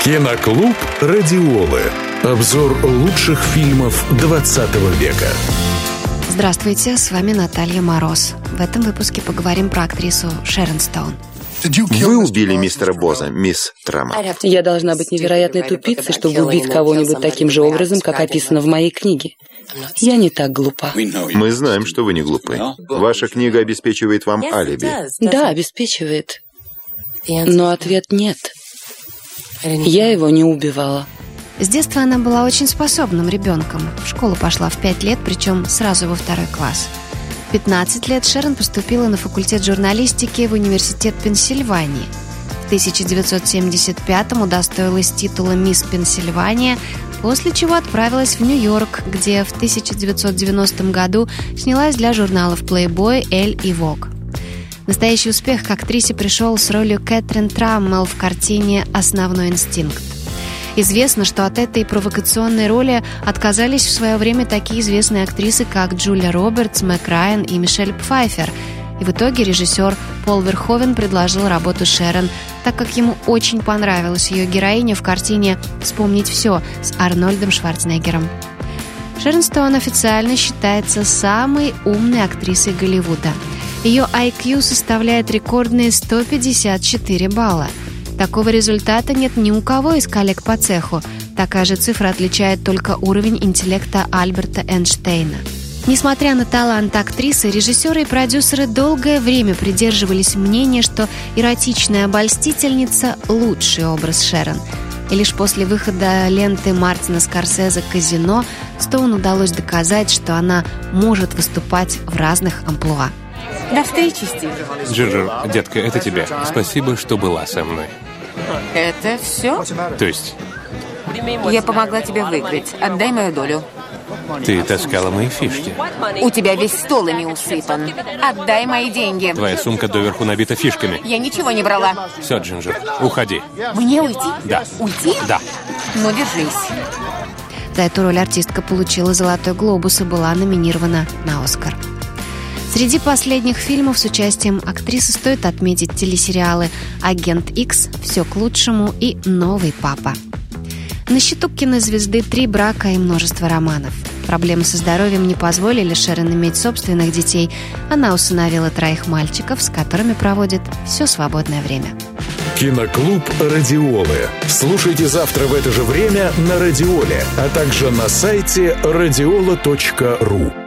Киноклуб «Радиолы». Обзор лучших фильмов 20 века. Здравствуйте, с вами Наталья Мороз. В этом выпуске поговорим про актрису Шерон Стоун. Вы убили мистера Боза, мисс Трама. Я должна быть невероятной тупицей, чтобы убить кого-нибудь таким же образом, как описано в моей книге. Я не так глупа. Мы знаем, что вы не глупы. Ваша книга обеспечивает вам алиби. Да, обеспечивает. Но ответ нет. Я его не убивала. С детства она была очень способным ребенком. В школу пошла в 5 лет, причем сразу во 2 класс. В 15 лет Шерон поступила на факультет журналистики в университет Пенсильвании. В 1975-м удостоилась титула «Мисс Пенсильвания», после чего отправилась в Нью-Йорк, где в 1990 году снялась для журналов Playboy, Elle и Vogue. Настоящий успех к актрисе пришел с ролью Кэтрин Траммел в картине «Основной инстинкт». Известно, что от этой провокационной роли отказались в свое время такие известные актрисы, как Джулия Робертс, Мэг Райан и Мишель Пфайффер. И в итоге режиссер Пол Верховен предложил работу Шерон, так как ему очень понравилась ее героиня в картине «Вспомнить все» с Арнольдом Шварценеггером. Шерон Стоун официально считается самой умной актрисой Голливуда. Ее IQ составляет рекордные 154 балла. Такого результата нет ни у кого из коллег по цеху. Такая же цифра отличает только уровень интеллекта Альберта Эйнштейна. Несмотря на талант актрисы, режиссеры и продюсеры долгое время придерживались мнения, что эротичная обольстительница – лучший образ Шерон. И лишь после выхода ленты Мартина Скорсезе «Казино» Стоун удалось доказать, что она может выступать в разных амплуа. До встречи, Стив. Джинджер, детка, это тебе. Спасибо, что была со мной. Это все? То есть, Я помогла тебе выиграть. Отдай мою долю. ты таскала мои фишки. У тебя весь стол ими усыпан. Отдай мои деньги. Твоя сумка доверху набита фишками. Я ничего не брала. Все, Джинджер, уходи. Мне уйти? Да. Уйти? Да. Ну, держись. За эту роль артистка получила «Золотой глобус» и была номинирована на «Оскар». Среди последних фильмов с участием актрисы стоит отметить телесериалы «Агент Икс», «Все к лучшему» и «Новый папа». На счету кинозвезды 3 брака и множество романов. Проблемы со здоровьем не позволили Шерон иметь собственных детей. Она усыновила 3 мальчиков, с которыми проводит все свободное время. Киноклуб «Радиолы». Слушайте завтра в это же время на Радиоле, а также на сайте radiola.ru.